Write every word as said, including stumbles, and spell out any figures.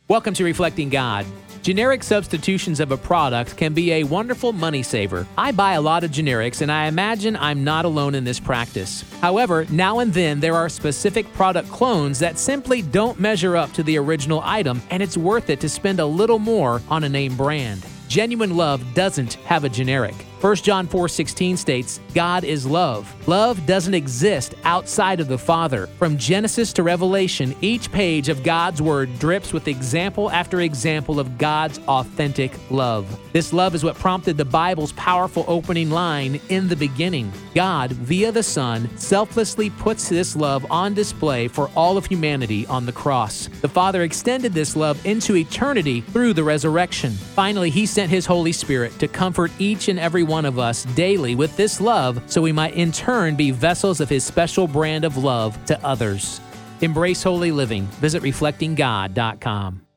Welcome to Reflecting God. Generic substitutions of a product can be a wonderful money saver. I buy a lot of generics, and I imagine I'm not alone in this practice. However, now and then there are specific product clones that simply don't measure up to the original item, and it's worth it to spend a little more on a name brand. Genuine love doesn't have a generic. First John four sixteen states, God is love. Love doesn't exist outside of the Father. From Genesis to Revelation, each page of God's Word drips with example after example of God's authentic love. This love is what prompted the Bible's powerful opening line, in the beginning. God, via the Son, selflessly puts this love on display for all of humanity on the cross. The Father extended this love into eternity through the resurrection. Finally, He sent His Holy Spirit to comfort each and every one of us daily with this love so we might in turn be vessels of His special brand of love to others. Embrace holy living. Visit reflecting god dot com.